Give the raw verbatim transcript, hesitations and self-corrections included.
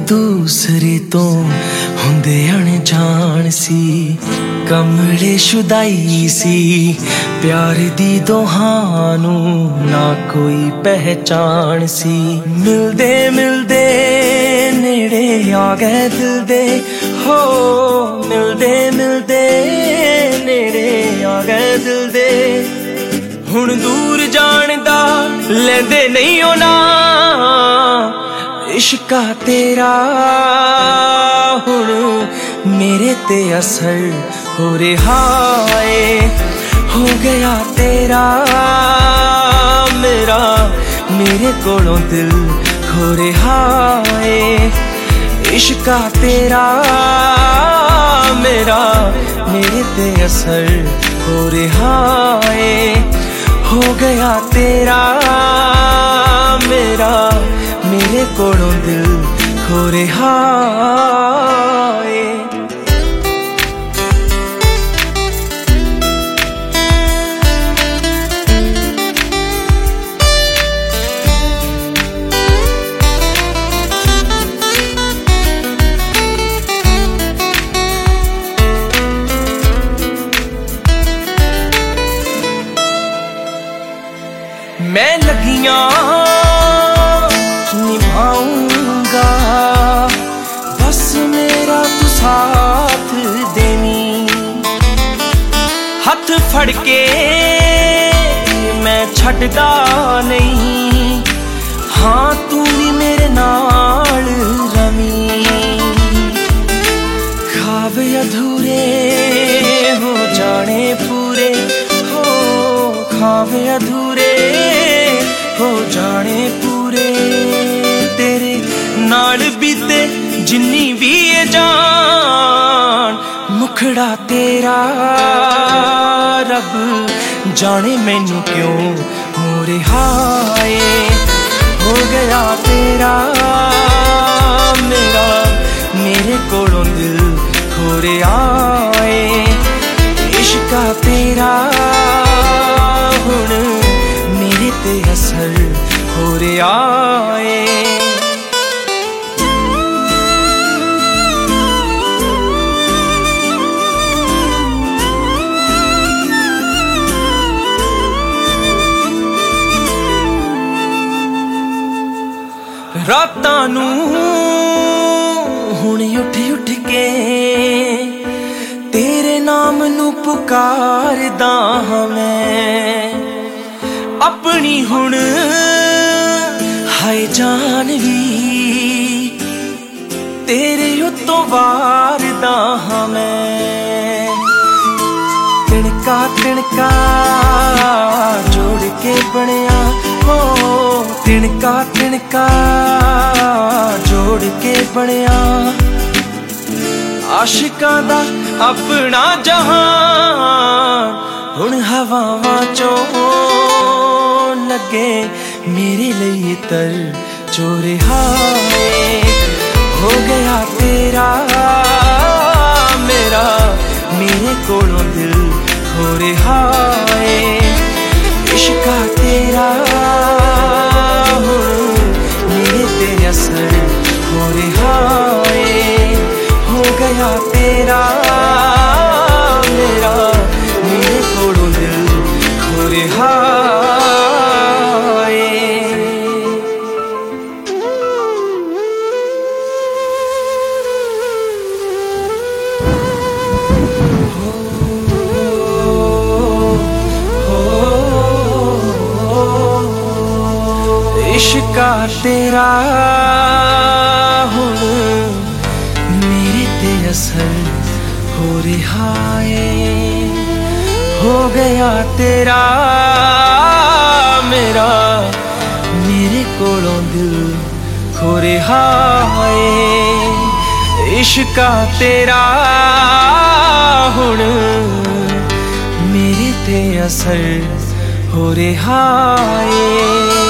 दूसरे तो हुंदे अनजान सी, कमले शुदाई सी, प्यार दी दोहानू ना कोई पहचान सी। मिलदे मिलदे नेड़े आ गए दिल दे, हो मिलदे मिलदे नेड़े आ गए दिल दे। हुण दूर जान दा लेंदे नहीं होना, इश्का तेरा हुण मेरे ते असर हो रहा है। हो गया तेरा मेरा, मेरे कोलों दिल खो रहा है। इश्का तेरा मेरा, मेरे ते असर हो रहा है। हो गया तेरा मेरा, मेरे कोलों दिल खो रहा है। मैं लगियां निभाऊंगा, बस मेरा तू साथ देनी। हथ फड़ के मैं छड़दा नहीं, हाँ तू भी मेरे नाल रमी। ख्वाब अधूरे हो जाने पूरे, हो ख्वाब अधूरे हो जाने पूरे। तेरे नाल बीते जिन्नी भी ये जान, मुखड़ा तेरा रब जाने मैनू क्यों मोरे हाय। हो गया तेरा मेरा, मेरे कोलों दिल खो रहा है। इश्का तेरा हुण मेरे ते असर हो रहा है। रातां नू हुण उठ उठ के तेरे नाम नू पुकारदा हां मैं। अपनी हुण हाय जान भी तेरे उत्तों वारदा हां मैं। तिणका तिणका जोड़ के बनिया, हो तिणका तिणका जोड़ के बनिया। आशिकां दा अपना जहान हुण हवावां चों लगे मेरे लिए तर चोरे हाय। हो गया तेरा मेरा, मेरे कोलों दिल खो रहा है। इश्का तेरा हुण मेरे ते असर हो रहा है। हो गया तेरा मेरा, मेरे कोलों दिल खो रहा है। इश्का तेरा हुण मेरे ते असर हो रहा है। हो गया तेरा मेरा, मेरे कोलों दिल खो रहा है। इश्का तेरा हुण मेरे ते असर हो रहा है।